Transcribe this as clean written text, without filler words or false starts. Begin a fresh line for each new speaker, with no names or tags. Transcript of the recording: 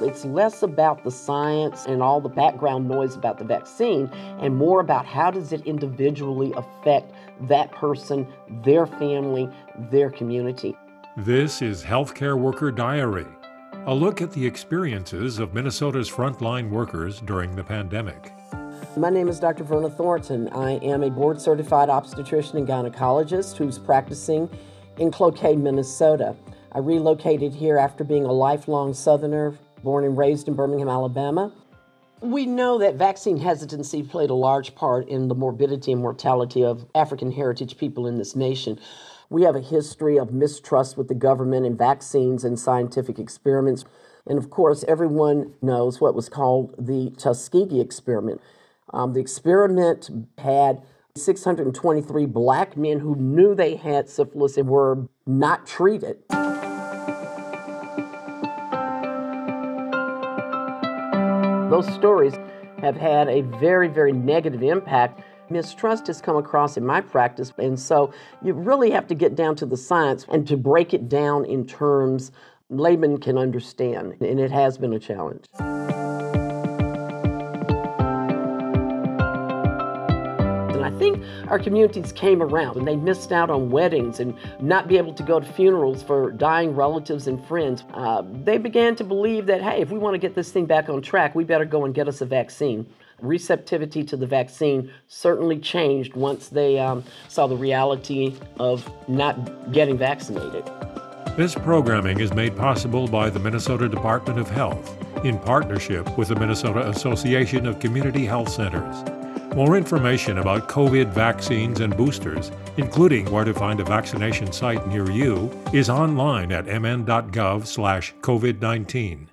It's less about the science and all the background noise about the vaccine and more about how does it individually affect that person, their family, their community.
This is Healthcare Worker Diary, a look at the experiences of Minnesota's frontline workers during the pandemic.
My name is Dr. Verna Thornton. I am a board-certified obstetrician and gynecologist who's practicing in Cloquet, Minnesota. I relocated here after being a lifelong Southerner, born and raised in Birmingham, Alabama. We know that vaccine hesitancy played a large part in the morbidity and mortality of African heritage people in this nation. We have a history of mistrust with the government and vaccines and scientific experiments. And of course, everyone knows what was called the Tuskegee experiment. The experiment had 623 black men who knew they had syphilis and were not treated. Those stories have had a very, very negative impact. Mistrust has come across in my practice, and so you really have to get down to the science and to break it down in terms laymen can understand, and it has been a challenge. I think our communities came around and they missed out on weddings and not be able to go to funerals for dying relatives and friends. They began to believe that, hey, if we want to get this thing back on track, we better go and get us a vaccine. Receptivity to the vaccine certainly changed once they saw the reality of not getting vaccinated.
This programming is made possible by the Minnesota Department of Health in partnership with the Minnesota Association of Community Health Centers. More information about COVID vaccines and boosters, including where to find a vaccination site near you, is online at mn.gov/COVID-19.